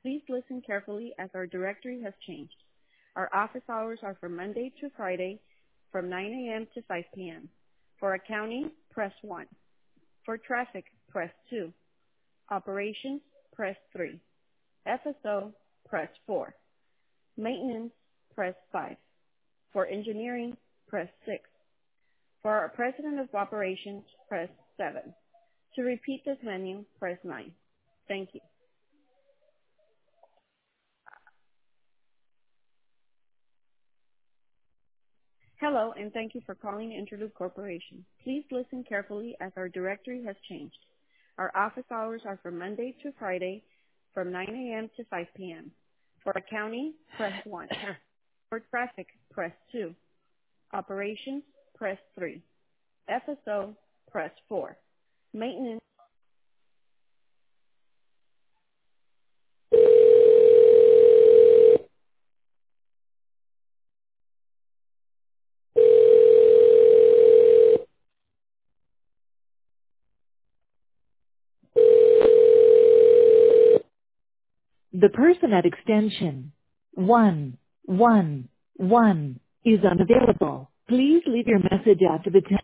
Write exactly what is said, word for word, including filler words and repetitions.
Please listen carefully as our directory has changed. Our office hours are from Monday to Friday from nine a.m. to five p.m. For accounting, press one. For traffic, press two. Operations, press three. F S O, press four. Maintenance, press five. For engineering, press six. For our president of operations, press seven. To repeat this menu, press nine. Thank you. Hello, and thank you for calling Interloop Corporation. Please listen carefully as our directory has changed. Our office hours are from Monday to Friday from nine a.m. to five p.m. For accounting, press one. For traffic, press two. Operations, press three. F S O, press four. Maintenance. The person at extension one one one is unavailable. Please leave your message after the tone.